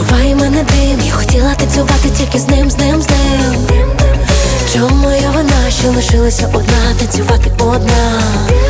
Вбиває мене дим, я хотіла танцювати тільки з ним. Чому моя вина, що лишилася одна, танцювати одна?